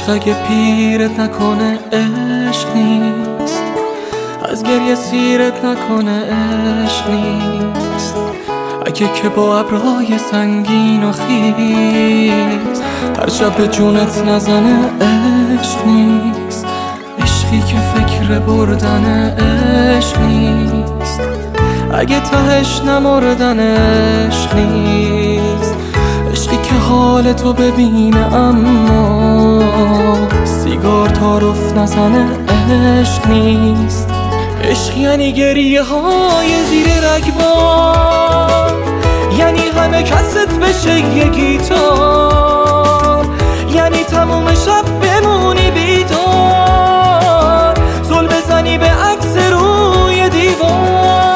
اگه پیرت نکنه عشق نیست، از گریه سیرت نکنه عشق نیست. اگه که با ابرهای سنگین و خیز هر شب به جونت نزنه عشق نیست. عشقی که فکر بردن عشق نیست، اگه تهش نمردن عشق نیست. عشقی که حال تو ببینه اما سیگار تعارف نزنه عشق نیست. عشق یعنی گریه های زیر رگبار، یعنی همه کست بشه یه گیتار، یعنی تموم شب بمونی بیدار، زل بزنی به عکس روی دیوار.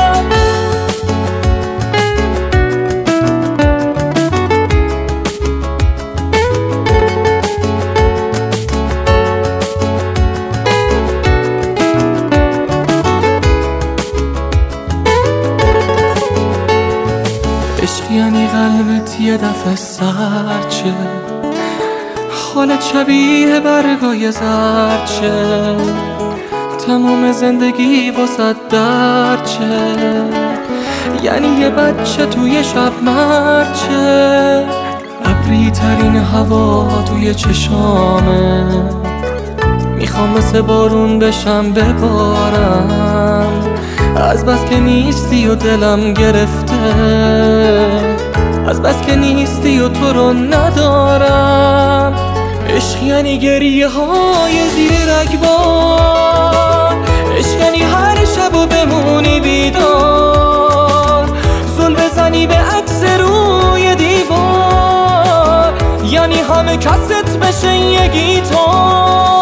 عشق یعنی قلبت یه دفعه سرچه، حالت شبیه برگای زرچه، تمام زندگی واسه درچه، یعنی یه بچه توی شب مرچه. ابری ترین هوا توی چشامه، میخوام مثل بارون بشم ببارم، از بس که نیستی و دلم گرفته، از بس که نیستی و تو رو ندارم. عشق یعنی گریه های زیر رگبار، عشق یعنی هر شب و بمونی بیدار، زل بزنی به عکس روی دیوار، یعنی همه کست بشه یه گیتار.